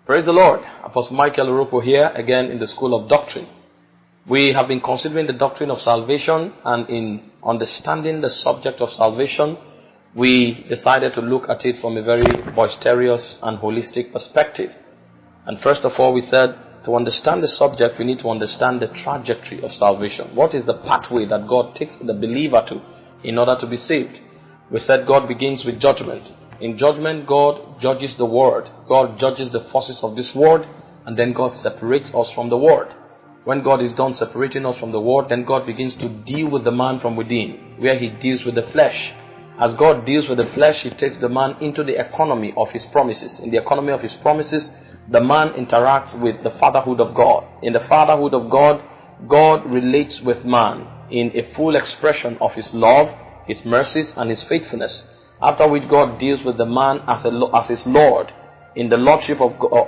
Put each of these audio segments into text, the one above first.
Praise the Lord. Apostle Michael Oropo here, again in the School of Doctrine. We have been considering the doctrine of salvation, and in understanding the subject of salvation, we decided to look at it from a very boisterous and holistic perspective. And first of all, we said to understand the subject, we need to understand the trajectory of salvation. What is the pathway that God takes the believer to in order to be saved? We said God begins with judgment. In judgment, God judges the world. God judges the forces of this world, and then God separates us from the world. When God is done separating us from the world, then God begins to deal with the man from within, where he deals with the flesh. As God deals with the flesh, he takes the man into the economy of his promises. In the economy of his promises, the man interacts with the fatherhood of God. In the fatherhood of God, God relates with man in a full expression of his love, his mercies, and his faithfulness. After which God deals with the man as his Lord. In the lordship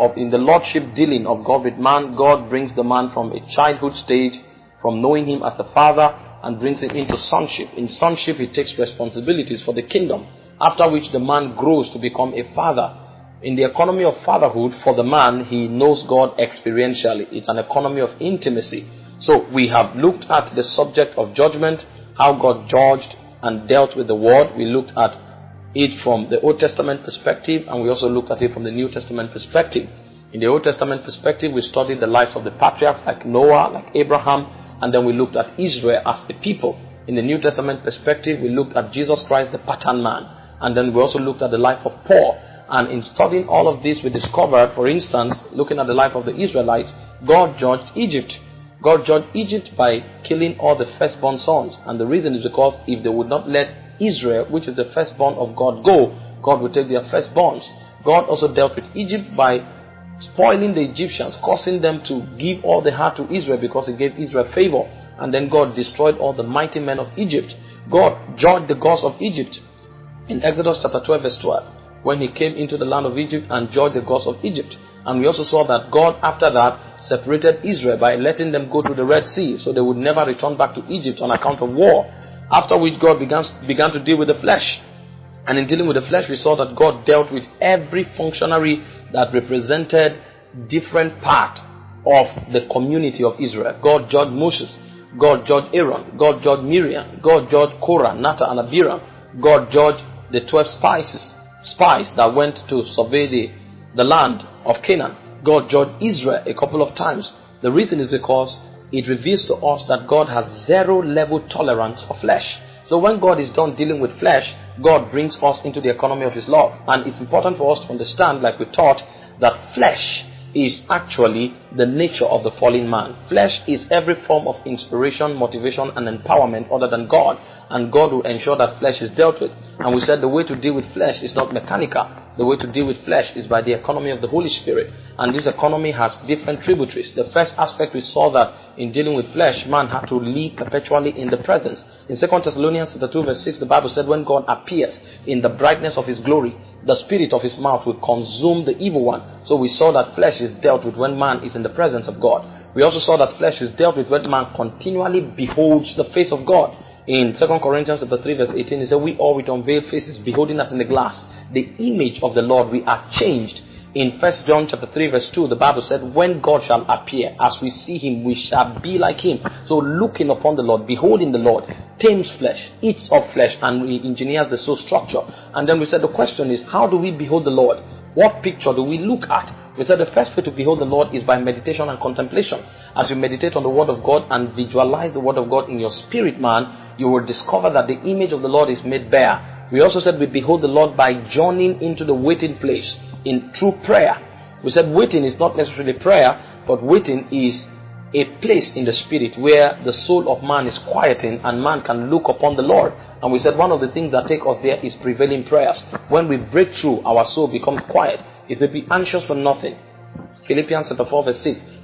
dealing of God with man, God brings the man from a childhood stage, from knowing him as a father, and brings him into sonship. In sonship, he takes responsibilities for the kingdom. After which the man grows to become a father. In the economy of fatherhood, for the man, he knows God experientially. It's an economy of intimacy. So we have looked at the subject of judgment, how God judged and dealt with the world. We looked at it from the Old Testament perspective, and we also looked at it from the New Testament perspective. In the Old Testament perspective, we studied the lives of the patriarchs like Noah, like Abraham, and then we looked at Israel as a people. In the New Testament perspective, we looked at Jesus Christ, the pattern man, and then we also looked at the life of Paul. And in studying all of this, we discovered, for instance, looking at the life of the Israelites, God judged Egypt. God judged Egypt by killing all the firstborn sons. And the reason is because if they would not let Israel, which is the firstborn of God, go, God would take their firstborns. God also dealt with Egypt by spoiling the Egyptians, causing them to give all they had to Israel because he gave Israel favor. And then God destroyed all the mighty men of Egypt. God judged the gods of Egypt in Exodus chapter 12 verse 12, when he came into the land of Egypt and judged the gods of Egypt. And we also saw that God after that separated Israel by letting them go to the Red Sea, so they would never return back to Egypt on account of war. After which God began to deal with the flesh. And in dealing with the flesh, we saw that God dealt with every functionary that represented different part of the community of Israel. God judged Moses. God judged Aaron. God judged Miriam. God judged Korah, Nathan, and Abiram. God judged the 12 spies that went to survey the land of Canaan. God judged Israel a couple of times. The reason is because it reveals to us that God has zero level tolerance for flesh. So when God is done dealing with flesh, God brings us into the economy of his love. And it's important for us to understand, like we taught, that flesh is actually the nature of the fallen man. Flesh is every form of inspiration, motivation, and empowerment other than God. And God will ensure that flesh is dealt with. And we said the way to deal with flesh is not mechanical. The way to deal with flesh is by the economy of the Holy Spirit. And this economy has different tributaries. The first aspect, we saw that in dealing with flesh, man had to live perpetually in the presence. In 2 Thessalonians 2 verse 6, the Bible said when God appears in the brightness of his glory, the spirit of his mouth will consume the evil one. So we saw that flesh is dealt with when man is in the presence of God. We also saw that flesh is dealt with when man continually beholds the face of God. In 2 Corinthians 3 verse 18, it said, we all with unveiled faces, beholding as in the glass the image of the Lord, we are changed. In 1 John 3 verse 2, the Bible said, when God shall appear, as we see him, we shall be like him. So looking upon the Lord, beholding the Lord, tames flesh, eats of flesh, and engineers the soul structure. And then we said the question is, how do we behold the Lord? What picture do we look at? We said the first way to behold the Lord is by meditation and contemplation. As you meditate on the Word of God and visualize the Word of God in your spirit, man, you will discover that the image of the Lord is made bare. We also said we behold the Lord by journeying into the waiting place in true prayer. We said waiting is not necessarily prayer, but waiting is a place in the spirit where the soul of man is quieting and man can look upon the Lord. And we said one of the things that take us there is prevailing prayers. When we break through, our soul becomes quiet. It said, be anxious for nothing. Philippians 4 verse 6.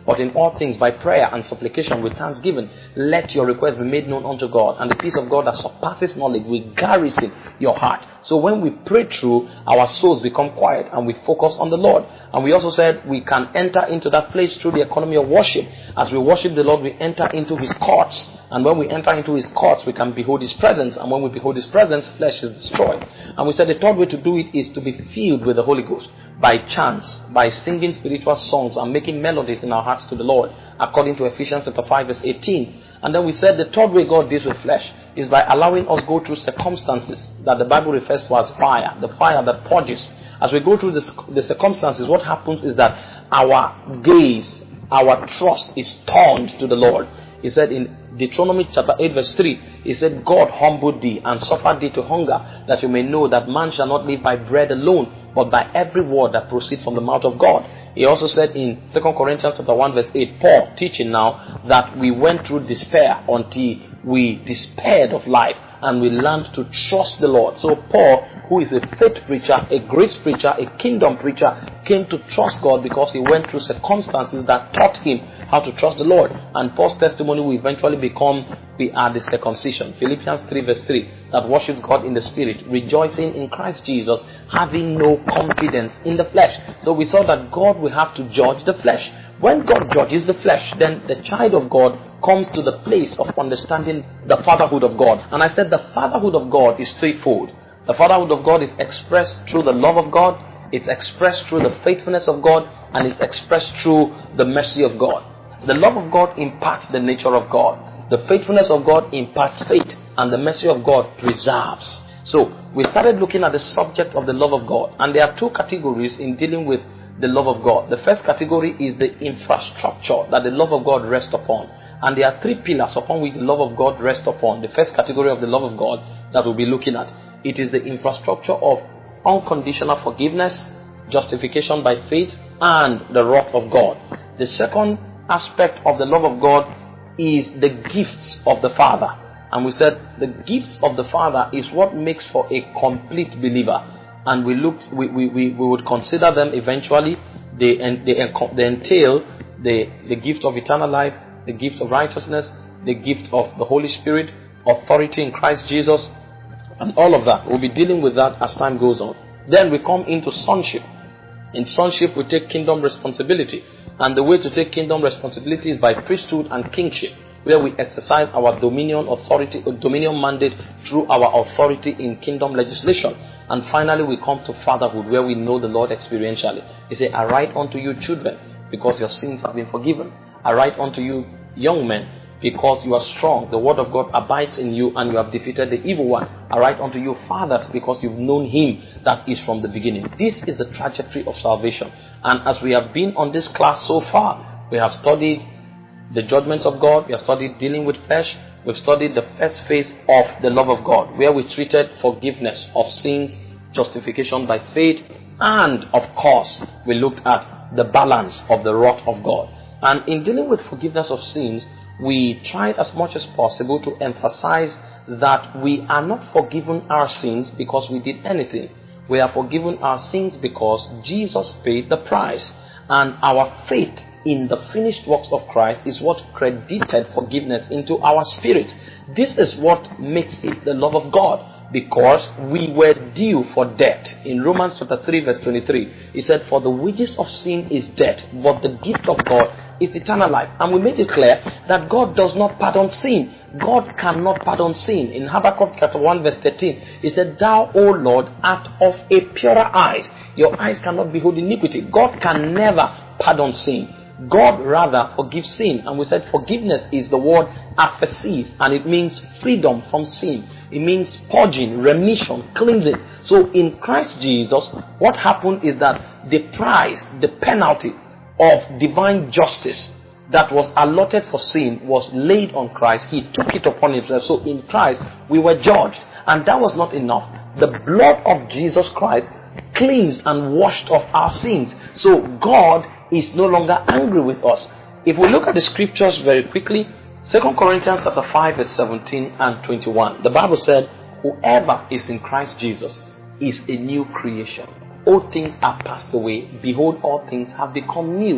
But in all things, by prayer and supplication with thanksgiving, let your requests be made known unto God. And the peace of God that surpasses knowledge will garrison your heart. So when we pray through, our souls become quiet and we focus on the Lord. And we also said we can enter into that place through the economy of worship. As we worship the Lord, we enter into His courts. And when we enter into His courts, we can behold His presence. And when we behold His presence, flesh is destroyed. And we said the third way to do it is to be filled with the Holy Ghost. By chants, by singing spiritual songs and making melodies in our hearts to the Lord, according to Ephesians chapter 5 verse 18. And then we said the third way God deals with flesh is by allowing us go through circumstances that the Bible refers to as fire, the fire that purges. As we go through the circumstances, what happens is that our gaze, our trust is turned to the Lord. He said in Deuteronomy chapter 8 verse 3, He said, God humbled thee and suffered thee to hunger, that you may know that man shall not live by bread alone, but by every word that proceeds from the mouth of God. He also said in 2 Corinthians chapter 1 verse 8, Paul teaching now that we went through despair until we despaired of life and we learned to trust the Lord. So Paul, who is a faith preacher, a grace preacher, a kingdom preacher, came to trust God because he went through circumstances that taught him how to trust the Lord. And Paul's testimony will eventually become, we are the circumcision. Philippians 3 verse 3, that worships God in the spirit, rejoicing in Christ Jesus, having no confidence in the flesh. So we saw that God will have to judge the flesh. When God judges the flesh, then the child of God comes to the place of understanding the fatherhood of God. And I said the fatherhood of God is threefold. The fatherhood of God is expressed through the love of God, it's expressed through the faithfulness of God, and it's expressed through the mercy of God. The love of God imparts the nature of God. The faithfulness of God imparts faith, and the mercy of God preserves. So we started looking at the subject of the love of God, and there are two categories in dealing with the love of God. The first category is the infrastructure that the love of God rests upon. And there are three pillars upon which the love of God rests upon. The first category of the love of God that we'll be looking at, it is the infrastructure of unconditional forgiveness, justification by faith, and the wrath of God. The second aspect of the love of God is the gifts of the Father. And we said the gifts of the Father is what makes for a complete believer. And we would consider them eventually. They entail the gift of eternal life, the gift of righteousness, the gift of the Holy Spirit, authority in Christ Jesus, and all of that. We'll be dealing with that as time goes on. Then we come into sonship. In sonship, we take kingdom responsibility. And the way to take kingdom responsibility is by priesthood and kingship, where we exercise our dominion authority or dominion mandate through our authority in kingdom legislation. And finally, we come to fatherhood, where we know the Lord experientially. He said, I write unto you children, because your sins have been forgiven. I write unto you young men, because you are strong. The word of God abides in you, and you have defeated the evil one. I write unto you fathers, because you've known him that is from the beginning. This is the trajectory of salvation. And as we have been on this class so far, we have studied the judgments of God, we have studied dealing with flesh, we've studied the first phase of the love of God, where we treated forgiveness of sins, justification by faith, and of course, we looked at the balance of the wrath of God. And in dealing with forgiveness of sins, we tried as much as possible to emphasize that we are not forgiven our sins because we did anything. We are forgiven our sins because Jesus paid the price. And our faith in the finished works of Christ is what credited forgiveness into our spirits. This is what makes it the love of God, because we were due for death. In Romans chapter 3 verse 23, he said, for the wages of sin is death, but the gift of God is eternal life. And we made it clear that God does not pardon sin. God cannot pardon sin. In Habakkuk chapter 1 verse 13, he said, thou, O Lord, art of a purer eyes. Your eyes cannot behold iniquity. God can never pardon sin. God rather forgives sin. And we said forgiveness is the word aphesis, and it means freedom from sin. It means purging, remission, cleansing. So in Christ Jesus, what happened is that the price, the penalty of divine justice that was allotted for sin was laid on Christ. He took it upon himself. So in Christ, we were judged. And that was not enough. The blood of Jesus Christ cleansed and washed off our sins. So God is no longer angry with us. If we look at the scriptures very quickly, 2 Corinthians chapter 5 verse 17 and 21, the Bible said, whoever is in Christ Jesus is a new creation. All things are passed away. Behold, all things have become new.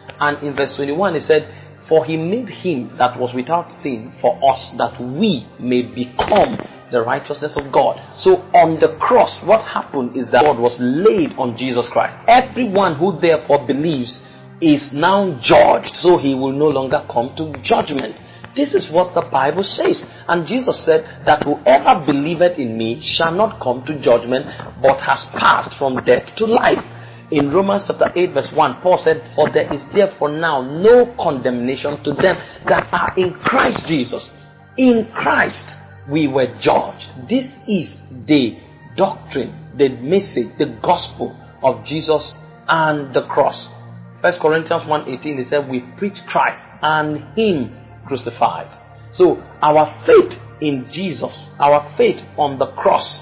And in verse 21 he said, for he made him that was without sin for us, that we may become the righteousness of God. So on the cross, what happened is that God was laid on Jesus Christ. Everyone who therefore believes is now judged, so he will no longer come to judgment. This is what the Bible says. And Jesus said that whoever believeth in me shall not come to judgment, but has passed from death to life. In Romans chapter 8 verse 1, Paul said, for there is therefore now no condemnation to them that are in Christ Jesus. In Christ we were judged. This is the doctrine, the message, the gospel of Jesus and the cross. 1 Corinthians 1:18, he said, we preach Christ and him crucified. So our faith in Jesus, our faith on the cross,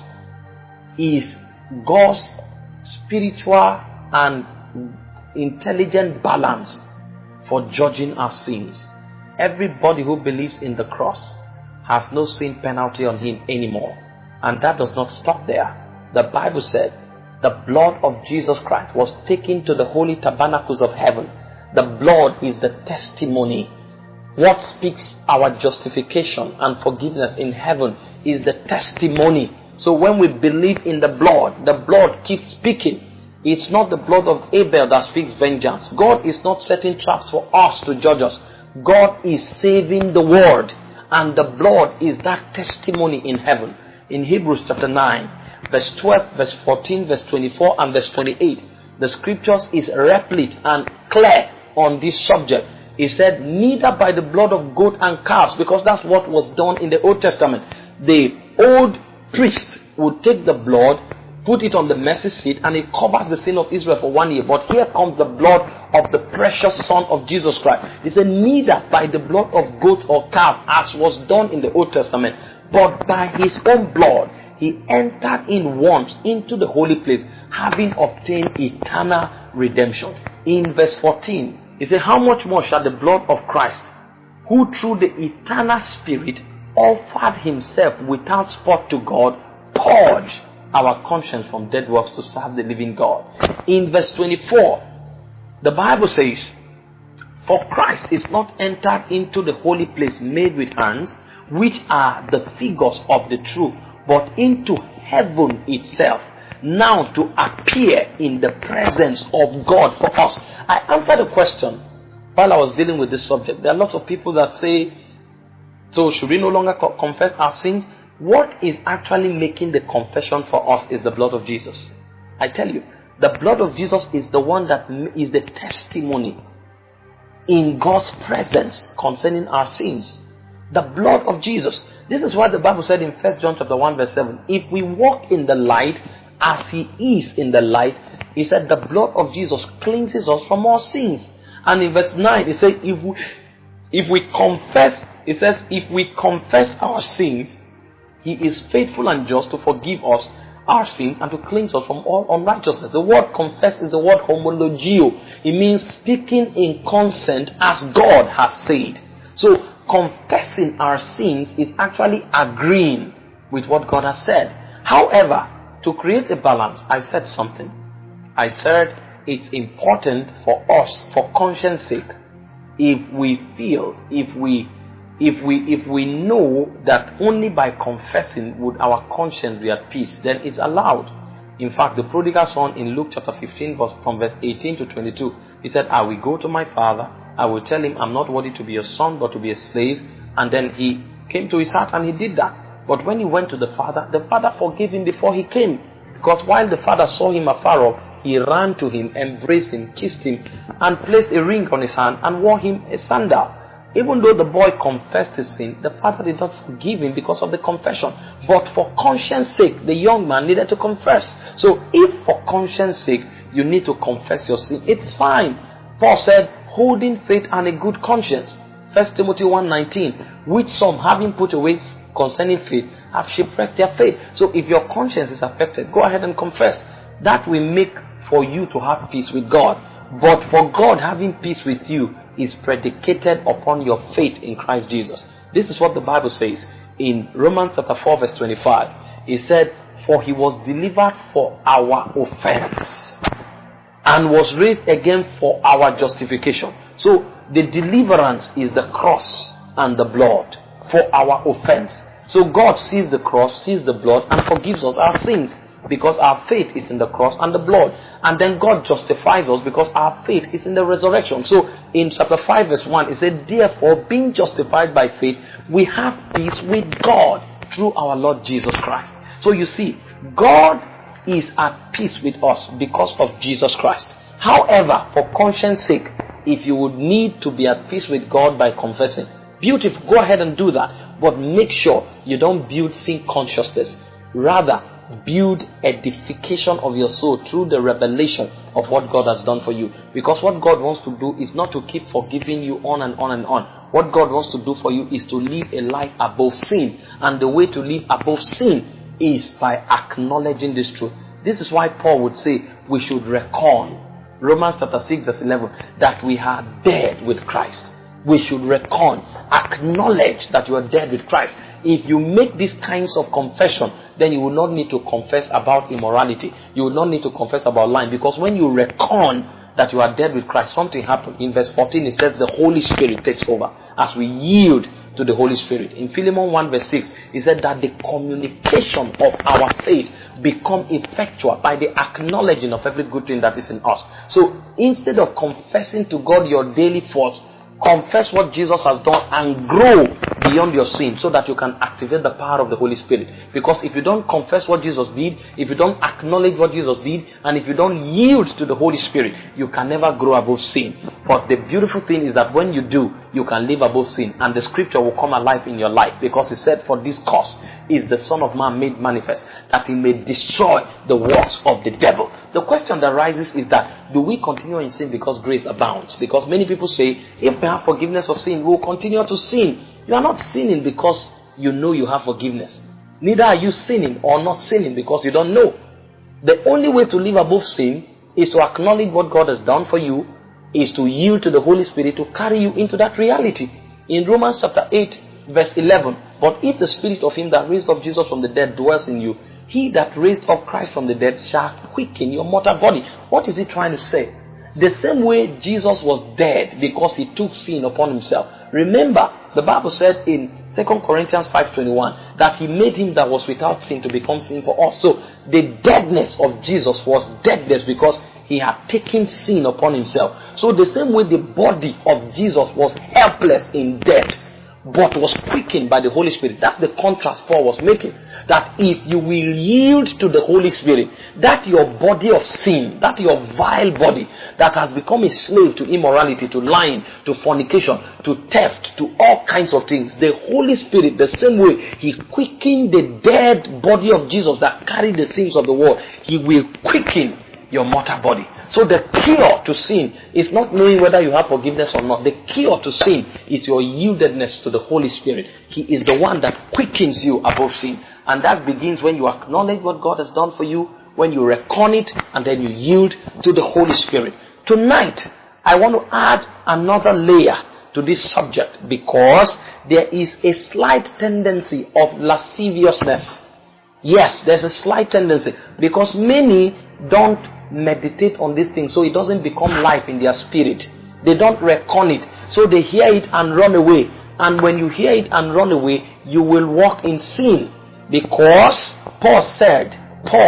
is God's spiritual and intelligent balance for judging our sins. Everybody who believes in the cross has no sin penalty on him anymore. And that does not stop there. The Bible said the blood of Jesus Christ was taken to the holy tabernacles of heaven. The blood is the testimony. What speaks our justification and forgiveness in heaven is the testimony. So when we believe in the blood keeps speaking. It's not the blood of Abel that speaks vengeance. God is not setting traps for us to judge us. God is saving the world. And the blood is that testimony in heaven. In Hebrews chapter 9, verse 12, verse 14, verse 24, and verse 28, the scriptures is replete and clear on this subject. He said, neither by the blood of goat and calves, because that's what was done in the Old Testament. The old priest would take the blood, put it on the mercy seat, and it covers the sin of Israel for 1 year. But here comes the blood of the precious Son of Jesus Christ. He said, neither by the blood of goat or calf, as was done in the Old Testament, but by his own blood, he entered in once into the holy place, having obtained eternal redemption. In verse 14, he said, how much more shall the blood of Christ, who through the eternal Spirit offered himself without spot to God, purge our conscience from dead works to serve the living God. In verse 24, the Bible says, for Christ is not entered into the holy place made with hands, which are the figures of the truth, but into heaven itself, now to appear in the presence of God for us. I answered a question while I was dealing with this subject. There are lots of people that say, so should we no longer confess our sins? What is actually making the confession for us is the blood of Jesus. I tell you, the blood of Jesus is the one that is the testimony in God's presence concerning our sins. The blood of Jesus. This is what the Bible said in 1 John chapter 1 verse 7. If we walk in the light as he is in the light, he said the blood of Jesus cleanses us from all sins. And in verse 9, he said, if we confess, it says, if we confess our sins, he is faithful and just to forgive us our sins and to cleanse us from all unrighteousness. The word confess is the word homologio. It means speaking in consent as God has said. So confessing our sins is actually agreeing with what God has said. However, to create a balance, I said something. I said it's important for us, for conscience sake, if we feel, if we know that only by confessing would our conscience be at peace, then it's allowed. In fact, the prodigal son in Luke chapter 15, from verse 18 to 22, he said, I will go to my father, I will tell him I'm not worthy to be a son but to be a slave. And then he came to his heart and he did that. But when he went to the father forgave him before he came. Because while the father saw him afar off, he ran to him, embraced him, kissed him, and placed a ring on his hand and wore him a sandal. Even though the boy confessed his sin, the father did not forgive him because of the confession. But for conscience sake, the young man needed to confess. So if for conscience sake, you need to confess your sin, it's fine. Paul said, holding faith and a good conscience. 1 Timothy 1:19, which some having put away concerning faith have shipwrecked their faith. So if your conscience is affected, go ahead and confess. That will make for you to have peace with God. But for God having peace with you is predicated upon your faith in Christ Jesus. This is what the Bible says in Romans chapter 4 verse 25. It said, for he was delivered for our offense and was raised again for our justification. So the deliverance is the cross and the blood for our offense. So God sees the cross, sees the blood, and forgives us our sins because our faith is in the cross and the blood. And then God justifies us because our faith is in the resurrection. So in chapter 5 verse 1, it said, therefore, being justified by faith, we have peace with God through our Lord Jesus Christ. So you see, God is at peace with us because of Jesus Christ. However, for conscience sake, if you would need to be at peace with God by confessing, beautiful, go ahead and do that. But make sure you don't build sin consciousness. Rather, build edification of your soul through the revelation of what God has done for you. Because what God wants to do is not to keep forgiving you on and on and on. What God wants to do for you is to live a life above sin. And the way to live above sin is by acknowledging this truth. This is why Paul would say we should reckon, Romans chapter 6 verse 11, that we are dead with Christ. We should reckon, acknowledge that you are dead with Christ. If you make these kinds of confession, then you will not need to confess about immorality. You will not need to confess about lying. Because when you reckon that you are dead with Christ, something happened. In verse 14 it says the Holy Spirit takes over as we yield to the Holy Spirit. In Philemon 1 verse 6, it said that the communication of our faith become effectual by the acknowledging of every good thing that is in us. So instead of confessing to God your daily faults, confess what Jesus has done and grow beyond your sin so that you can activate the power of the Holy Spirit. Because if you don't confess what Jesus did, if you don't acknowledge what Jesus did, and if you don't yield to the Holy Spirit, you can never grow above sin. But the beautiful thing is that when you do, you can live above sin, and the scripture will come alive in your life, because it said, for this cause is the Son of Man made manifest, that he may destroy the works of the devil. The question that rises is that, do we continue in sin because grace abounds? Because many people say, if we have forgiveness of sin, we will continue to sin. You are not sinning because you know you have forgiveness. Neither are you sinning or not sinning because you don't know. The only way to live above sin is to acknowledge what God has done for you, is to yield to the Holy Spirit to carry you into that reality. In Romans chapter 8 verse 11, but if the spirit of him that raised up Jesus from the dead dwells in you, he that raised up Christ from the dead shall quicken your mortal body. What is he trying to say? The same way Jesus was dead because he took sin upon himself. Remember, the Bible said in 2 Corinthians 5:21 that he made him that was without sin to become sin for us. So the deadness of Jesus was deadness because he had taken sin upon himself. So the same way the body of Jesus was helpless in death, but was quickened by the Holy Spirit. That's the contrast Paul was making. That if you will yield to the Holy Spirit, that your body of sin, that your vile body that has become a slave to immorality, to lying, to fornication, to theft, to all kinds of things, the Holy Spirit, the same way he quickened the dead body of Jesus that carried the sins of the world, he will quicken your mortal body. So the cure to sin is not knowing whether you have forgiveness or not. The cure to sin is your yieldedness to the Holy Spirit. He is the one that quickens you above sin. And that begins when you acknowledge what God has done for you, when you reckon it, and then you yield to the Holy Spirit. Tonight, I want to add another layer to this subject, because there is a slight tendency of lasciviousness. Yes, there's a slight tendency, because many don't meditate on this thing, so it doesn't become life in their spirit. They don't reckon it, so they hear it and run away. And when you hear it and run away, you will walk in sin, because Paul said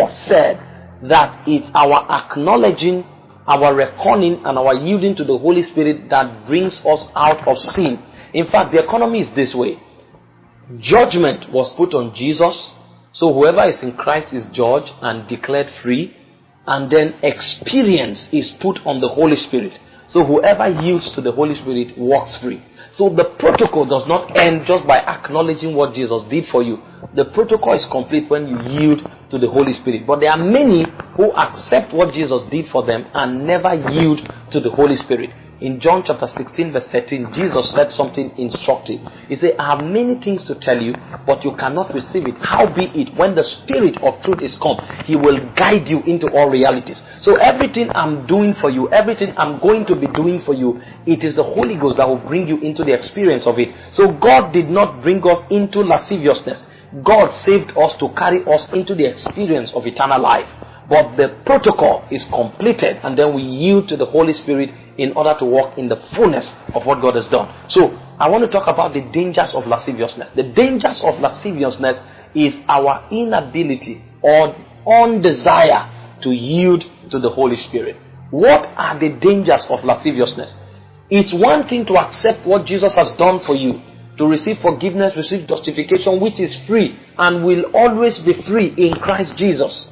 that it's our acknowledging, our reckoning, and our yielding to the Holy Spirit that brings us out of sin. In fact, the economy is this way. Judgment was put on Jesus, so whoever is in Christ is judged and declared free. And then experience is put on the Holy Spirit. So whoever yields to the Holy Spirit walks free. So the protocol does not end just by acknowledging what Jesus did for you. The protocol is complete when you yield to the Holy Spirit. But there are many who accept what Jesus did for them and never yield to the Holy Spirit. In John chapter 16 verse 13, Jesus said something instructive. He said, I have many things to tell you, but you cannot receive it. Howbeit, when the Spirit of truth is come, he will guide you into all realities. So everything I'm doing for you, everything I'm going to be doing for you, it is the Holy Ghost that will bring you into the experience of it. So God did not bring us into lasciviousness. God saved us to carry us into the experience of eternal life. but the protocol is completed, and then we yield to the Holy Spirit in order to walk in the fullness of what God has done. So I want to talk about the dangers of lasciviousness. The dangers of lasciviousness is our inability or undesire to yield to the Holy Spirit. What are the dangers of lasciviousness? It's one thing to accept what Jesus has done for you, to receive forgiveness, receive justification, which is free and will always be free in Christ Jesus.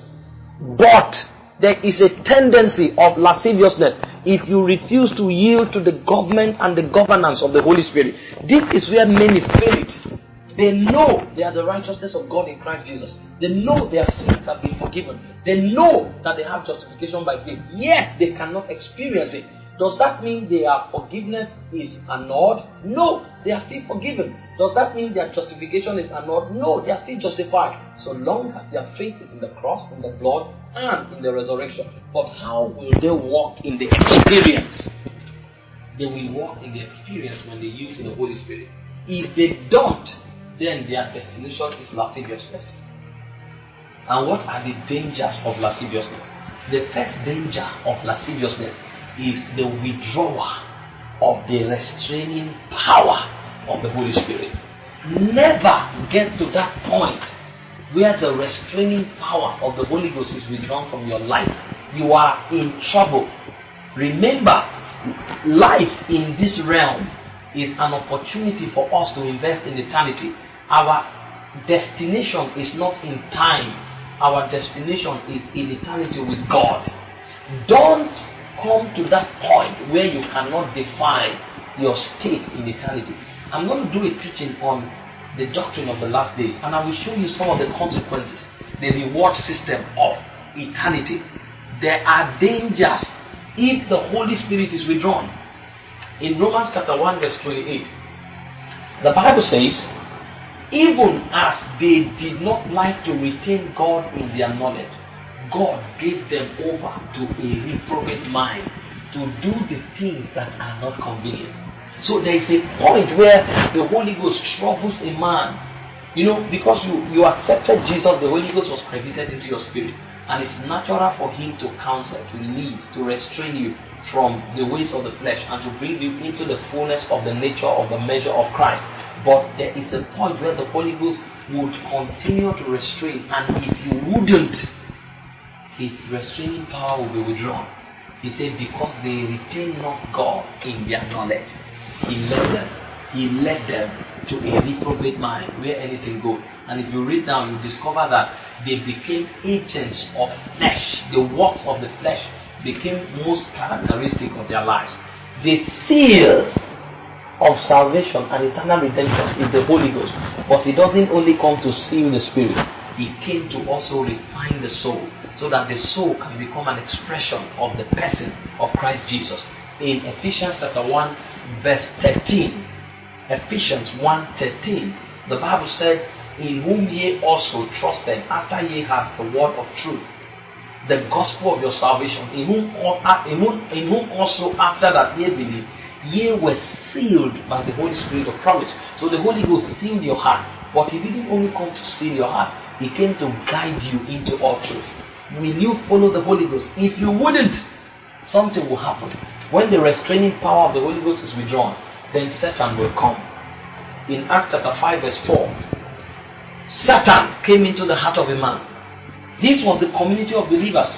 But there is a tendency of lasciviousness if you refuse to yield to the government and the governance of the Holy Spirit. This is where many fail it. They know they are the righteousness of God in Christ Jesus. They know their sins have been forgiven. They know that they have justification by faith, yet they cannot experience it. Does that mean their forgiveness is annulled? No, they are still forgiven. Does that mean their justification is annulled? No, they are still justified, so long as their faith is in the cross, in the blood, and in the resurrection. But how will they walk in the experience? They will walk in the experience when they yield to the Holy Spirit. If they don't, then their destination is lasciviousness. And what are the dangers of lasciviousness? The first danger of lasciviousness is the withdrawal of the restraining power of the Holy Spirit. Never get to that point where the restraining power of the Holy Ghost is withdrawn from your life. You are in trouble. Remember, life in this realm is an opportunity for us to invest in eternity. Our destination is not in time. Our destination is in eternity with God. Don't come to that point where you cannot define your state in eternity. I'm going to do a teaching on the doctrine of the last days, and I will show you some of the consequences, the reward system of eternity. There are dangers if the Holy Spirit is withdrawn. In Romans chapter 1 verse 28, the Bible says, even as they did not like to retain God in their knowledge, God gave them over to a reprobate mind to do the things that are not convenient. So there is a point where the Holy Ghost troubles a man. Because you accepted Jesus, the Holy Ghost was credited into your spirit. And it's natural for him to counsel, to lead, to restrain you from the ways of the flesh and to bring you into the fullness of the nature of the measure of Christ. But there is a point where the Holy Ghost would continue to restrain, and if you wouldn't, his restraining power will be withdrawn. He said, because they retain not God in their knowledge, he led them to a reprobate mind where anything goes. And if you read down, you discover that they became agents of flesh. The works of the flesh became most characteristic of their lives. The seal of salvation and eternal redemption is the Holy Ghost. But he doesn't only come to seal the spirit, he came to also refine the soul, so that the soul can become an expression of the person of Christ Jesus. In Ephesians chapter 1 verse 13, Ephesians 1:13, the Bible said, in whom ye also trusted, after ye had the word of truth, the gospel of your salvation, in whom also after that ye believed, ye were sealed by the Holy Spirit of promise. So the Holy Ghost sealed your heart, but he didn't only come to seal your heart, he came to guide you into all truth. Will you follow the Holy Ghost? If you wouldn't, something will happen. When the restraining power of the Holy Ghost is withdrawn, then Satan will come. In Acts chapter 5 verse 4, Satan came into the heart of a man. This was the community of believers.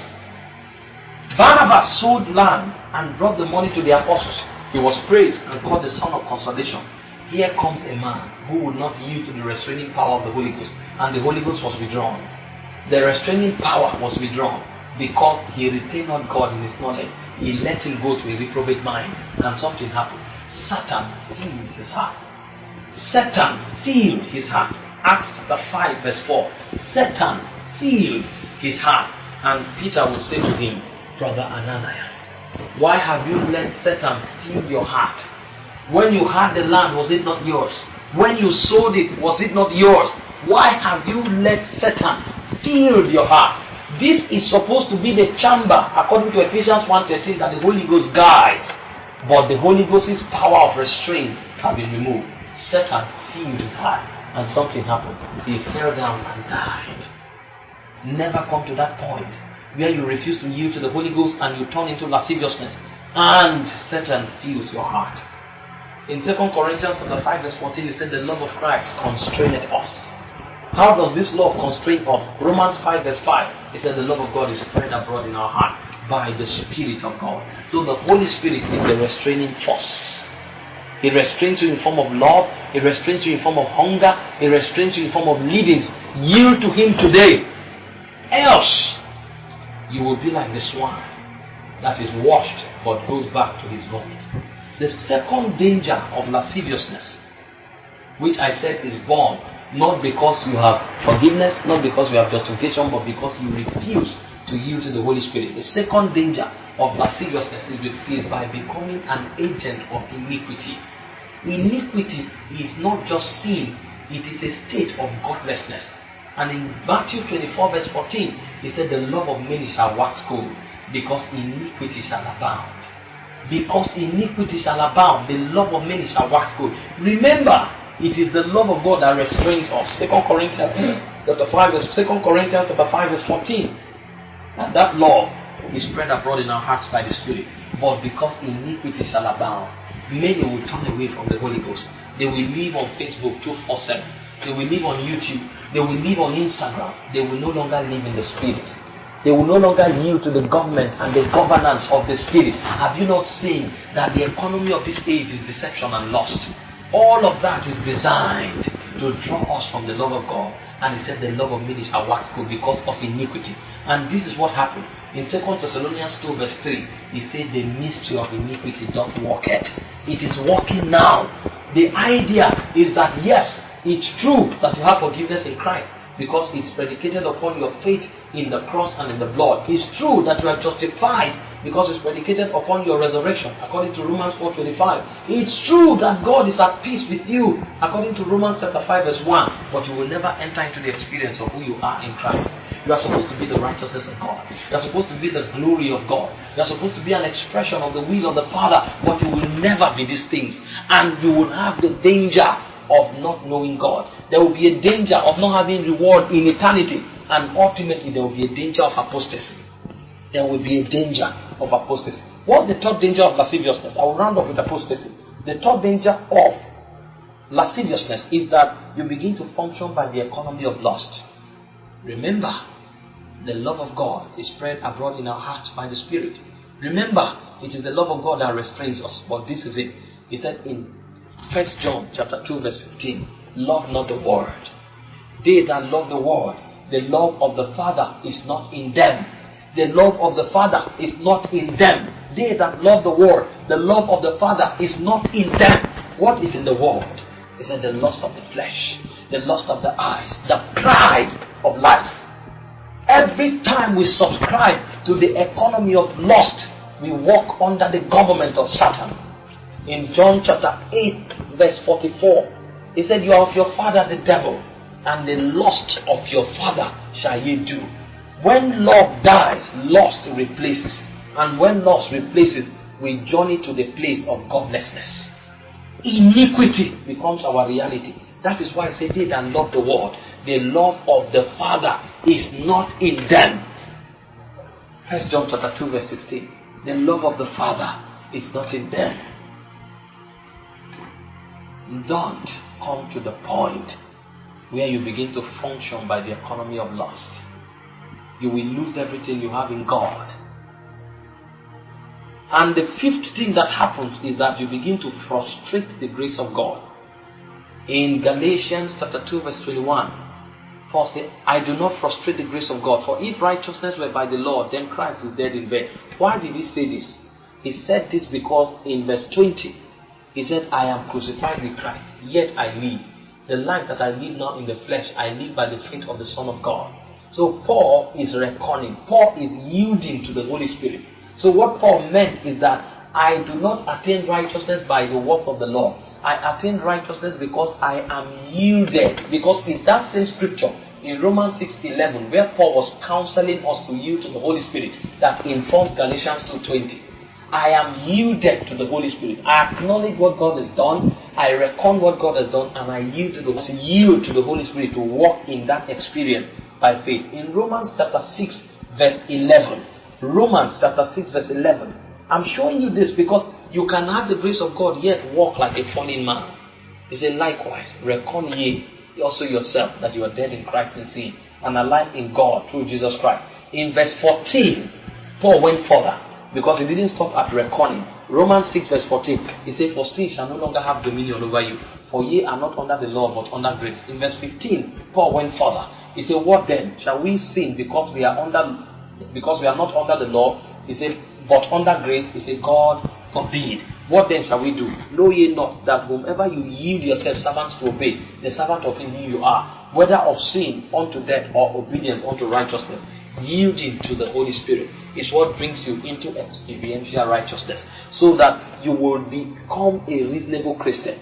Barnabas sold land and brought the money to the apostles. He was praised and called the son of consolation. Here comes a man who would not yield to the restraining power of the Holy Ghost, and the Holy Ghost was withdrawn. The restraining power was withdrawn because he retained not God in his knowledge. He let him go to a reprobate mind, and something happened. Satan filled his heart. Satan filled his heart. Acts chapter 5 verse 4. Satan filled his heart. And Peter would say to him, Brother Ananias, why have you let Satan fill your heart? When you had the land, was it not yours? When you sold it, was it not yours? Why have you let Satan fill your heart? This is supposed to be the chamber, according to Ephesians 1:13, that the Holy Ghost guides. But the Holy Ghost's power of restraint has been removed. Satan filled his heart, and something happened. He fell down and died. Never come to that point where you refuse to yield to the Holy Ghost and you turn into lasciviousness, and Satan fills your heart. In 2 Corinthians chapter 5 verse 14, it said the love of Christ constraineth us. How does this love constrain us? Romans 5 verse 5, it said the love of God is spread abroad in our hearts by the Spirit of God. So the Holy Spirit is the restraining force. It restrains you in form of love. It restrains you in form of hunger. It restrains you in form of leadings. Yield to Him today. Else, you will be like the swan that is washed but goes back to his vomit. The second danger of lasciviousness, which I said is born not because you have forgiveness, not because you have justification, but because you refuse to yield to the Holy Spirit. The second danger of lasciviousness is by becoming an agent of iniquity. Iniquity is not just sin, it is a state of godlessness. And in Matthew 24 verse 14, he said the love of many shall wax cold, because iniquity shall abound. Because iniquity shall abound, the love of many shall wax cold. Remember, it is the love of God that restrains us. 2 Corinthians chapter 5 verse 14. And that love is spread abroad in our hearts by the Spirit. But because iniquity shall abound, many will turn away from the Holy Ghost. They will live on Facebook 247. They will live on YouTube. They will live on Instagram. They will no longer live in the Spirit. They will no longer yield to the government and the governance of the Spirit. Have you not seen that the economy of this age is deception and lust? All of that is designed to draw us from the love of God. And he said the love of many shall wax cold because of iniquity. And this is what happened. In 2 Thessalonians 2 verse 3, he said the mystery of iniquity doth work it. It is working now. The idea is that yes, it's true that you have forgiveness in Christ, because it's predicated upon your faith in the cross and in the blood. It's true that you are justified because it's predicated upon your resurrection, according to Romans 4:25. It's true that God is at peace with you, according to Romans chapter 5 verse 1. But you will never enter into the experience of who you are in Christ. You are supposed to be the righteousness of God. You are supposed to be the glory of God. You are supposed to be an expression of the will of the Father. But you will never be these things. And you will have the danger of not knowing God. There will be a danger of not having reward in eternity, and ultimately there will be a danger of apostasy. There will be a danger of apostasy. What's the third danger of lasciviousness? I will round up with apostasy. The third danger of lasciviousness is that you begin to function by the economy of lust. Remember, the love of God is spread abroad in our hearts by the Spirit. Remember, it is the love of God that restrains us. But this is it. He said in 1 John chapter 2 verse 15, love not the world. They that love the world, the love of the Father is not in them. The love of the Father is not in them. They that love the world, the love of the Father is not in them. What is in the world? It's in the lust of the flesh, the lust of the eyes, the pride of life. Every time we subscribe to the economy of lust, we walk under the government of Satan. In John chapter 8 verse 44, he said, you are of your father the devil, and the lust of your father shall ye do. When love dies, lust replaces. And when lust replaces, we journey to the place of godlessness. Iniquity becomes our reality. That is why I say they that love the world, the love of the Father is not in them. 1 John chapter 2 verse 16, the love of the Father is not in them. Don't come to the point where you begin to function by the economy of lust. You will lose everything you have in God. And the fifth thing that happens is that you begin to frustrate the grace of God. In Galatians chapter 2 verse 21, Paul said, I do not frustrate the grace of God, for if righteousness were by the law, then Christ is dead in vain. Why did he say this? He said this because in verse 20, he said, I am crucified with Christ, yet I live. The life that I live now in the flesh, I live by the faith of the Son of God. So Paul is reckoning. Paul is yielding to the Holy Spirit. So what Paul meant is that I do not attain righteousness by the works of the law. I attain righteousness because I am yielded. Because it's that same scripture in Romans 6:11 where Paul was counseling us to yield to the Holy Spirit that informs Galatians 2:20. I am yielded to the Holy Spirit. I acknowledge what God has done. I reckon what God has done, and I yield to the Holy Spirit to walk in that experience by faith. In Romans chapter 6 verse 11. Romans chapter 6 verse 11. I'm showing you this because you can have the grace of God yet walk like a fallen man. He said, likewise, reckon ye also yourself that you are dead in Christ in sin and alive in God through Jesus Christ. In verse 14, Paul went further because he didn't stop at reckoning. Romans 6 verse 14, he said, for sin shall no longer have dominion over you, for ye are not under the law but under grace. In verse 15, Paul went further. He said, what then? Shall we sin because we are not under the law? He said, but under grace? He said, God forbid. What then shall we do? Know ye not that whomever you yield yourselves servants to obey, the servant of him whom you are, whether of sin unto death or obedience unto righteousness, yielding to the Holy Spirit is what brings you into experiential righteousness, so that you will become a reasonable Christian.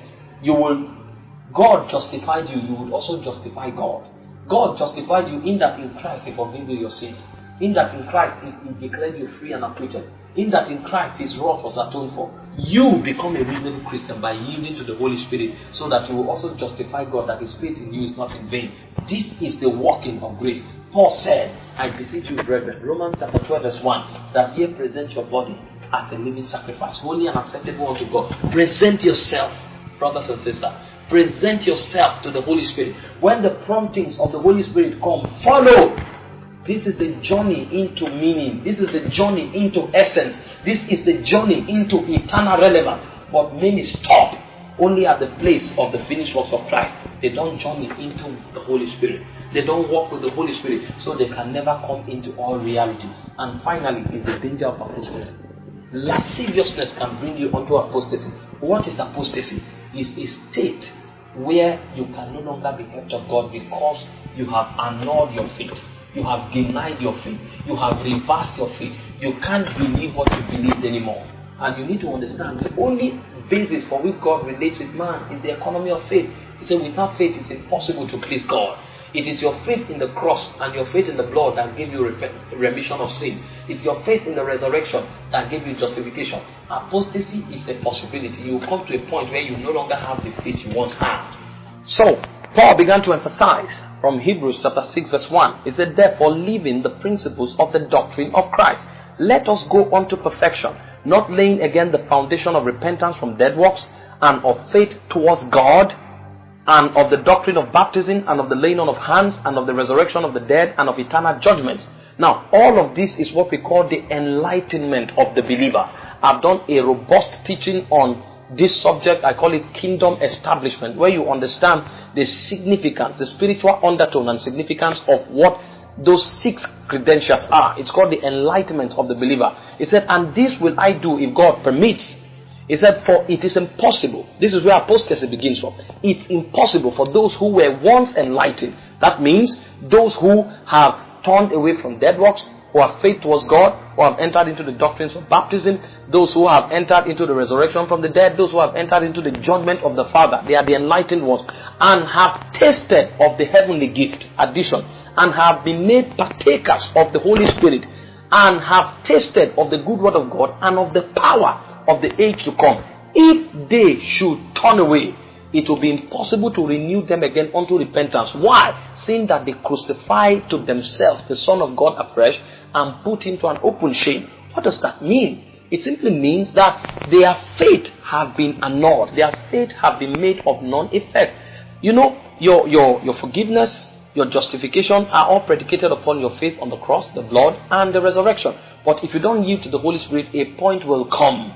God justified you, you will also justify God. God justified you in that in Christ He forgave you your sins. In that in Christ He declared you free and acquitted. In that in Christ His wrath was atoned for. You become a reasonable Christian by yielding to the Holy Spirit, so that you will also justify God, that His faith in you is not in vain. This is the working of grace. Paul said, I beseech you, brethren, Romans chapter 12 verse 1, that ye present your body as a living sacrifice, holy and acceptable unto God. Present yourself, brothers and sisters. Present yourself to the Holy Spirit. When the promptings of the Holy Spirit come, follow. This is the journey into meaning. This is the journey into essence. This is the journey into eternal relevance. But many stop only at the place of the finished works of Christ. They don't journey into the Holy Spirit. They don't walk with the Holy Spirit, so they can never come into all reality. And finally, is the danger of apostasy. Lasciviousness can bring you onto apostasy. What is apostasy? It's a state where you can no longer be helped of God because you have annulled your faith. You have denied your faith. You have reversed your faith. You can't believe what you believed anymore. And you need to understand the only basis for which God relates with man is the economy of faith. He said without faith it's impossible to please God. It is your faith in the cross and your faith in the blood that gave you remission of sin. It's your faith in the resurrection that gave you justification. Apostasy is a possibility. You will come to a point where you no longer have the faith you once had. So, Paul began to emphasize from Hebrews chapter 6 verse 1. He said, therefore, leaving the principles of the doctrine of Christ, let us go on to perfection, not laying again the foundation of repentance from dead works and of faith towards God, and of the doctrine of baptism, and of the laying on of hands, and of the resurrection of the dead, and of eternal judgments. Now, all of this is what we call the enlightenment of the believer. I've done a robust teaching on this subject. I call it kingdom establishment, where you understand the significance, the spiritual undertone and significance of what those 6 credentials are. It's called the enlightenment of the believer. He said, and this will I do if God permits. He said, for it is impossible. This is where apostasy begins from. It's impossible for those who were once enlightened. That means those who have turned away from dead works, who have faith towards God, who have entered into the doctrines of baptism, those who have entered into the resurrection from the dead, those who have entered into the judgment of the Father. They are the enlightened ones, and have tasted of the heavenly gift, addition, and have been made partakers of the Holy Spirit, and have tasted of the good word of God and of the power of the age to come. If they should turn away, it will be impossible to renew them again unto repentance. Why? Seeing that they crucify to themselves the Son of God afresh and put him to an open shame. What does that mean? It simply means that their faith have been annulled. Their faith have been made of non-effect. You know, your forgiveness, your justification are all predicated upon your faith on the cross, the blood, and the resurrection. But if you don't yield to the Holy Spirit, a point will come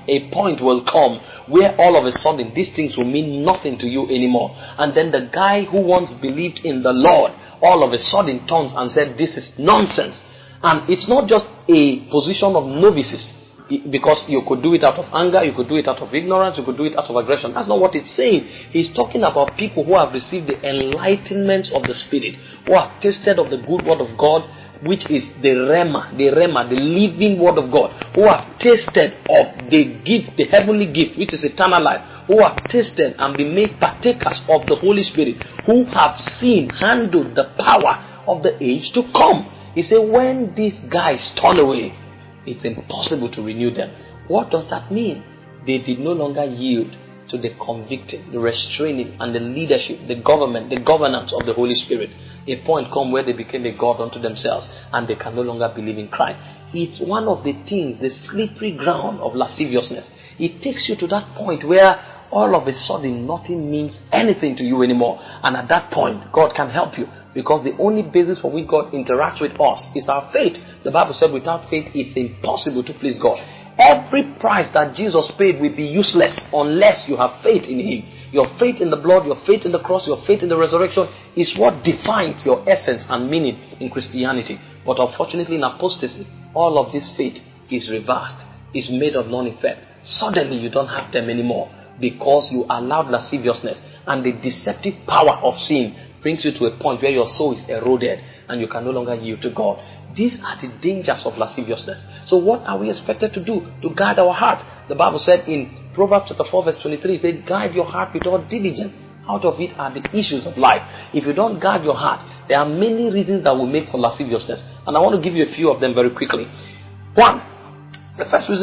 where all of a sudden these things will mean nothing to you anymore. And then the guy who once believed in the Lord all of a sudden turns and said, this is nonsense. And it's not just a position of novices, because you could do it out of anger, you could do it out of ignorance, you could do it out of aggression. That's not what it's saying. He's talking about people who have received the enlightenment of the Spirit, who have tasted of the good word of God, which is the Rhema, the living word of God, who have tasted of the gift, the heavenly gift, which is eternal life, who have tasted and been made partakers of the Holy Spirit, who have seen, handled the power of the age to come. He said, when these guys turn away, it's impossible to renew them. What does that mean? They did no longer yield to the convicting, the restraining, and the leadership, the government, the governance of the Holy Spirit. A point come where they became a god unto themselves and they can no longer believe in Christ. It's one of the things, the slippery ground of lasciviousness. It takes you to that point where all of a sudden nothing means anything to you anymore. And at that point, God can help you. Because the only basis for which God interacts with us is our faith. The Bible said without faith it's impossible to please God. Every price that Jesus paid will be useless unless you have faith in Him. Your faith in the blood, your faith in the cross, your faith in the resurrection is what defines your essence and meaning in Christianity. But unfortunately in apostasy, all of this faith is reversed, is made of non-effect. Suddenly you don't have them anymore because you allowed lasciviousness, and the deceptive power of sin brings you to a point where your soul is eroded and you can no longer yield to God. These are the dangers of lasciviousness. So what are we expected to do to guard our heart? The Bible said in Proverbs chapter 4 verse 23, it said, guide your heart with all diligence. Out of it are the issues of life. If you don't guard your heart, there are many reasons that will make for lasciviousness. And I want to give you a few of them very quickly. One, the first reason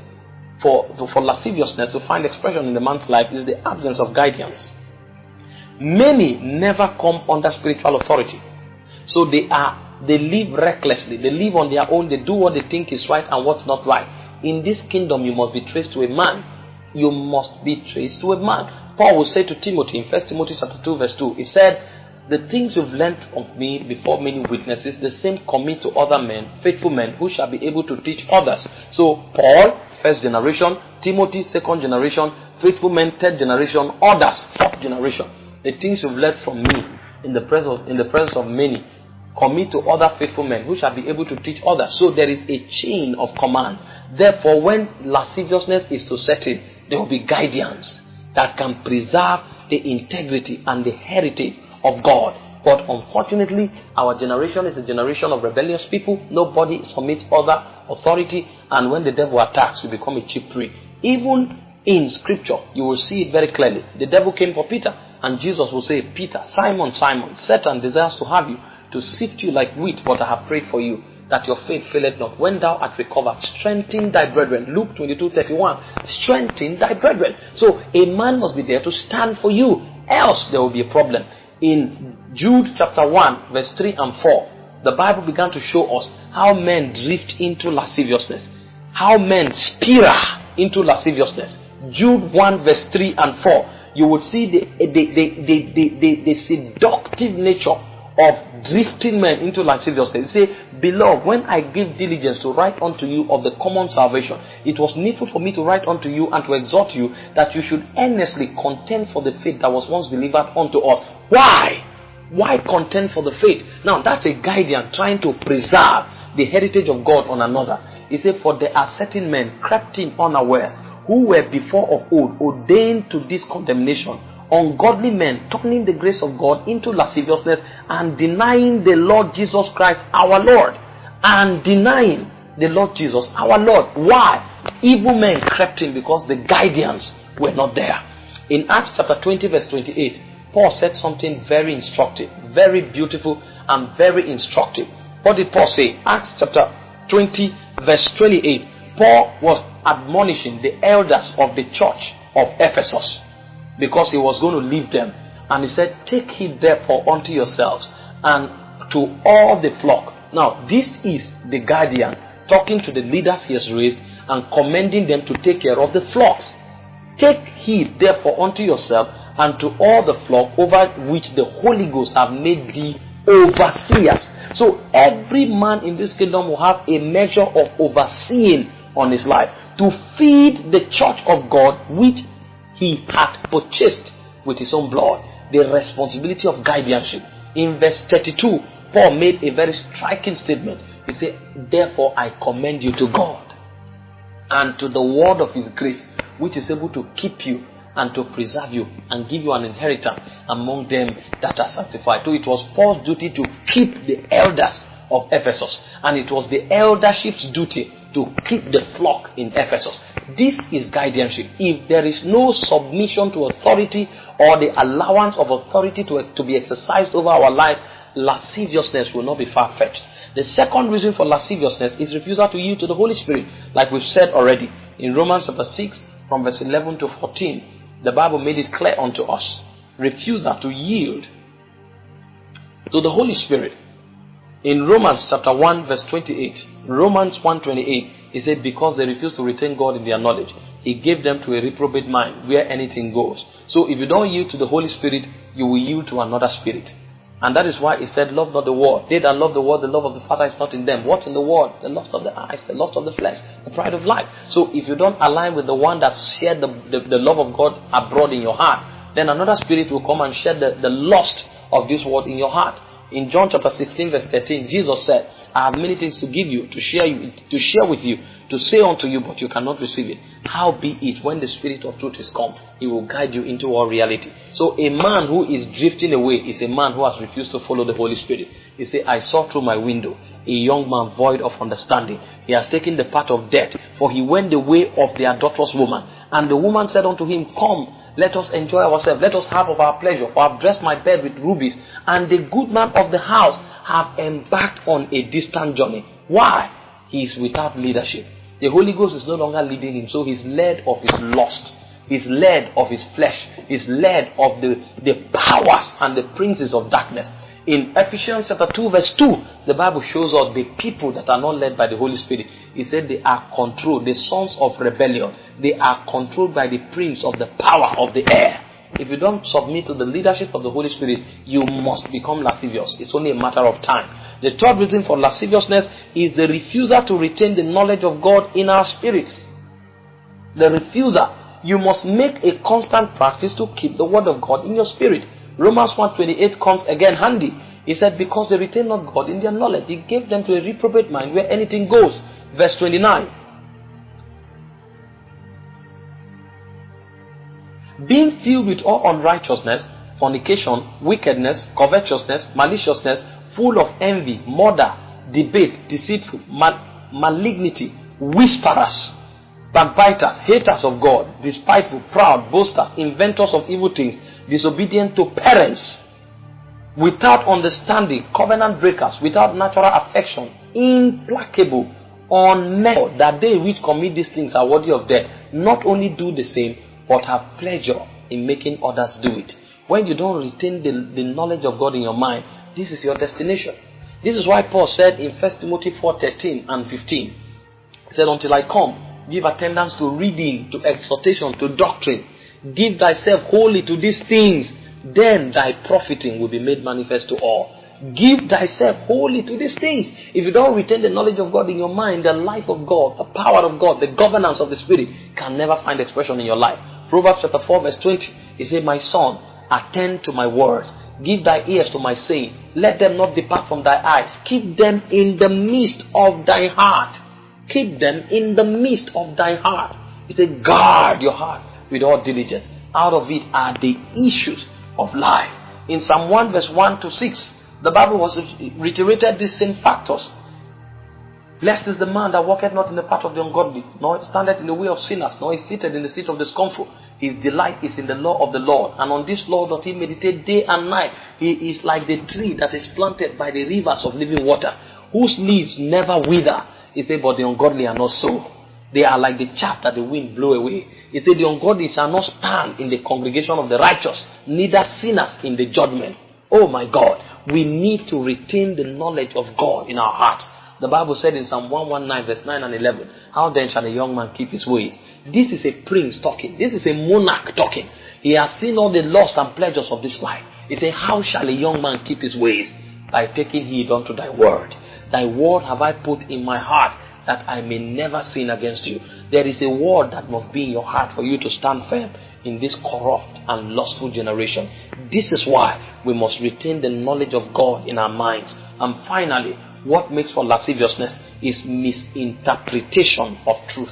for lasciviousness to find expression in a man's life is the absence of guidance. Many never come under spiritual authority. So they live recklessly. They live on their own. They do what they think is right and what's not right. In this kingdom, you must be traced to a man. You must be traced to a man. Paul will say to Timothy in 1 Timothy chapter 2 verse 2, he said, the things you've learned of me before many witnesses, the same commit to other men, faithful men, who shall be able to teach others. So Paul, first generation, Timothy, second generation, faithful men, third generation, others, fourth generation. The things you've learned from me in the presence of many, commit to other faithful men who shall be able to teach others. So there is a chain of command. Therefore, when lasciviousness is to set in, there will be guidance that can preserve the integrity and the heritage of God. But unfortunately, our generation is a generation of rebellious people. Nobody submits other authority, and when the devil attacks, we become a cheap prey. Even in scripture, you will see it very clearly. The devil came for Peter, and Jesus will say, Peter, Simon, Simon, Satan desires to have you, to sift you like wheat, but I have prayed for you, that your faith faileth not. When thou art recovered, strengthen thy brethren. Luke 22:31. Strengthen thy brethren. So a man must be there to stand for you, else there will be a problem. In Jude chapter 1 verse 3 and 4, the Bible began to show us how men drift into lasciviousness, how men spiral into lasciviousness. Jude 1 verse 3 and 4, you would see the seductive nature of drifting men into lasciviousness. He said, beloved, when I give diligence to write unto you of the common salvation, it was needful for me to write unto you and to exhort you that you should earnestly contend for the faith that was once delivered unto us. Why? Why contend for the faith? Now that's a guardian trying to preserve the heritage of God on another. He said, for there are certain men crept in unawares, who were before of old ordained to this condemnation, ungodly men turning the grace of God into lasciviousness and denying the Lord Jesus Christ our Lord. And denying the Lord Jesus our Lord. Why? Evil men crept in because the guardians were not there. In Acts chapter 20 verse 28, Paul said something very instructive, very beautiful and very instructive. What did Paul say? Acts chapter 20 verse 28. Paul was admonishing the elders of the church of Ephesus, because he was going to leave them. And he said, take heed therefore unto yourselves and to all the flock. Now, this is the guardian talking to the leaders he has raised and commending them to take care of the flocks. Take heed therefore unto yourself and to all the flock over which the Holy Ghost have made thee overseers. So every man in this kingdom will have a measure of overseeing on his life to feed the church of God which he had purchased with his own blood. The responsibility of guardianship. In verse 32, Paul made a very striking statement. He said, therefore I commend you to God and to the word of his grace, which is able to keep you and to preserve you and give you an inheritance among them that are sanctified. So it was Paul's duty to keep the elders of Ephesus, and it was the eldership's duty to keep the flock in Ephesus. This is guardianship. If there is no submission to authority or the allowance of authority to be exercised over our lives, lasciviousness will not be far-fetched. The second reason for lasciviousness is refusal to yield to the Holy Spirit, like we've said already in Romans chapter 6 from verse 11 to 14. The Bible made it clear unto us. Refusal to yield to the Holy Spirit. In Romans chapter 1 verse 28, Romans 1:28, he said, because they refused to retain God in their knowledge, he gave them to a reprobate mind where anything goes. So if you don't yield to the Holy Spirit, you will yield to another spirit. And that is why he said, love not the world. They that love the world, the love of the Father is not in them. What's in the world? The lust of the eyes, the lust of the flesh, the pride of life. So if you don't align with the one that shared the love of God abroad in your heart, then another spirit will come and share the lust of this world in your heart. In John chapter 16 verse 13, Jesus said, I have many things to give you, to share with you, to say unto you, but you cannot receive it. How be it, when the Spirit of truth is come, he will guide you into all reality. So a man who is drifting away is a man who has refused to follow the Holy Spirit. He said, I saw through my window a young man void of understanding. He has taken the path of death, for he went the way of the adulterous woman. And the woman said unto him, come, let us enjoy ourselves. Let us have of our pleasure. For I have dressed my bed with rubies. And the good man of the house have embarked on a distant journey. Why? He is without leadership. The Holy Ghost is no longer leading him. So he's led of his lust. He's led of his flesh. He's led of the powers and the princes of darkness. In Ephesians chapter 2 verse 2, the Bible shows us the people that are not led by the Holy Spirit. He said they are controlled, the sons of rebellion. They are controlled by the prince of the power of the air. If you don't submit to the leadership of the Holy Spirit, you must become lascivious. It's only a matter of time. The third reason for lasciviousness is the refusal to retain the knowledge of God in our spirits. The refusal. You must make a constant practice to keep the word of God in your spirit. Romans 1:28 comes again handy. He said, because they retain not God in their knowledge, he gave them to a reprobate mind where anything goes. Verse 29. Being filled with all unrighteousness, fornication, wickedness, covetousness, maliciousness, full of envy, murder, debate, deceitful, malignity, whisperers, backbiters, haters of God, despiteful, proud, boasters, inventors of evil things, disobedient to parents, without understanding, covenant breakers, without natural affection, implacable, unmerciful, that they which commit these things are worthy of death, not only do the same, but have pleasure in making others do it. When you don't retain the knowledge of God in your mind, this is your destination. This is why Paul said in 1 Timothy 4:13 and 15, he said, until I come, give attendance to reading, to exhortation, to doctrine. Give thyself wholly to these things, then thy profiting will be made manifest to all. Give thyself wholly to these things. If you don't retain the knowledge of God in your mind, the life of God, the power of God, the governance of the Spirit can never find expression in your life. Proverbs chapter 4 verse 20, he said, my son, attend to my words. Give thy ears to my saying. Let them not depart from thy eyes. Keep them in the midst of thy heart. Keep them in the midst of thy heart. He said, guard your heart with all diligence. Out of it are the issues of life. In Psalm 1 verse 1 to 6, the Bible was reiterated these same factors. Blessed is the man that walketh not in the path of the ungodly, nor standeth in the way of sinners, nor is seated in the seat of the scornful. His delight is in the law of the Lord, and on this law doth he meditate day and night. He is like the tree that is planted by the rivers of living water, whose leaves never wither. He said, but the ungodly are not so. They are like the chaff that the wind blow away. He said, the ungodly shall not stand in the congregation of the righteous, neither sinners in the judgment. Oh my God, we need to retain the knowledge of God in our hearts. The Bible said in Psalm 119 verse 9 and 11, how then shall a young man keep his ways? This is a prince talking. This is a monarch talking. He has seen all the lust and pleasures of this life. He said, how shall a young man keep his ways? By taking heed unto thy word. Thy word have I put in my heart, that I may never sin against you. There is a word that must be in your heart for you to stand firm in this corrupt and lustful generation. This is why we must retain the knowledge of God in our minds. And finally, what makes for lasciviousness is misinterpretation of truth.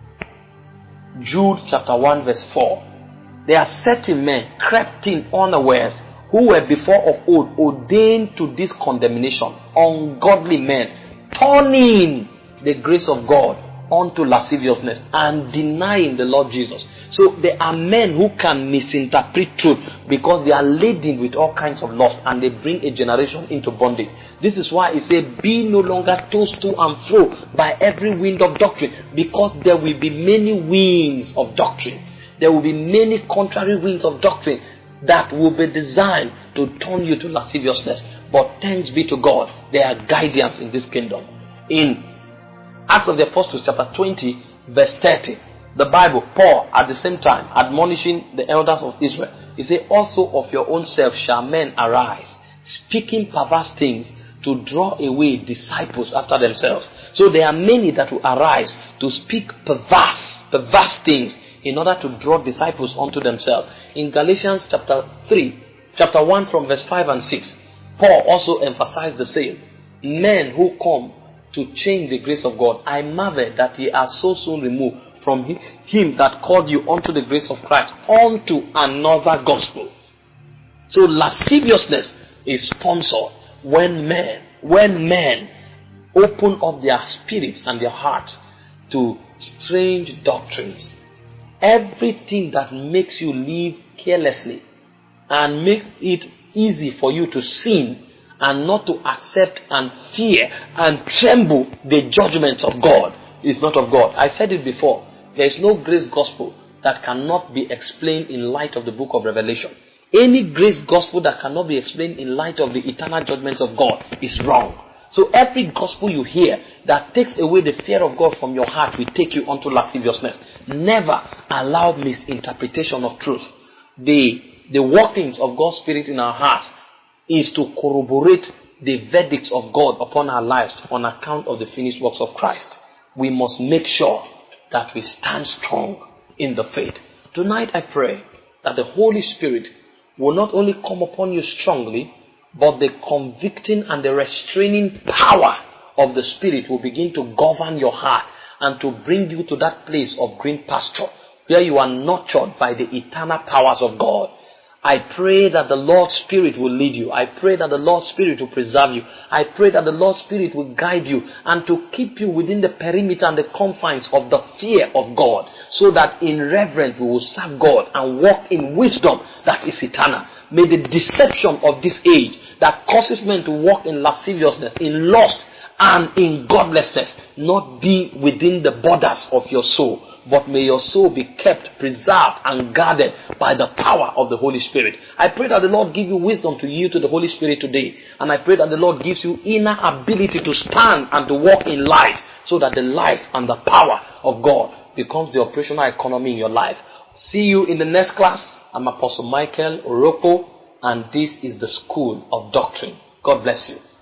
Jude chapter 1 verse 4. There are certain men crept in unawares, who were before of old ordained to this condemnation, ungodly men, turning the grace of God unto lasciviousness and denying the Lord Jesus. So there are men who can misinterpret truth because they are laden with all kinds of lust, and they bring a generation into bondage. This is why he said, be no longer tossed to and fro by every wind of doctrine, because there will be many winds of doctrine. there will be many contrary winds of doctrine that will be designed to turn you to lasciviousness. But thanks be to God, there are guidance in this kingdom. In Acts of the Apostles chapter 20 verse 30, the Bible, Paul at the same time admonishing the elders of Israel, he said, also of your own self shall men arise, speaking perverse things to draw away disciples after themselves. So there are many that will arise to speak perverse things in order to draw disciples unto themselves. In Galatians chapter 1 from verse 5 and 6, Paul also emphasized the same. Men who come to change the grace of God, I marvel that ye are so soon removed from him that called you unto the grace of Christ, unto another gospel. So lasciviousness is sponsored when men open up their spirits and their hearts to strange doctrines. Everything that makes you live carelessly and make it easy for you to sin and not to accept and fear and tremble the judgments of God is not of God. I said it before. There is no grace gospel that cannot be explained in light of the book of Revelation. Any grace gospel that cannot be explained in light of the eternal judgments of God is wrong. So every gospel you hear that takes away the fear of God from your heart will take you onto lasciviousness. Never allow misinterpretation of truth. The workings of God's Spirit in our hearts is to corroborate the verdicts of God upon our lives on account of the finished works of Christ. We must make sure that we stand strong in the faith. Tonight I pray that the Holy Spirit will not only come upon you strongly, but the convicting and the restraining power of the Spirit will begin to govern your heart and to bring you to that place of green pasture where you are nurtured by the eternal powers of God. I pray that the Lord's Spirit will lead you. I pray that the Lord's Spirit will preserve you. I pray that the Lord's Spirit will guide you and to keep you within the perimeter and the confines of the fear of God, so that in reverence we will serve God and walk in wisdom that is eternal. May the deception of this age that causes men to walk in lasciviousness, in lust, and in godlessness not be within the borders of your soul, but may your soul be kept, preserved, and guarded by the power of the Holy Spirit. I pray that the Lord give you wisdom to yield to the Holy Spirit today, and I pray that the Lord gives you inner ability to stand and to walk in light, so that the life and the power of God becomes the operational economy in your life. See you in the next class. I'm Apostle Michael Orokpo, and this is the School of Doctrine. God bless you.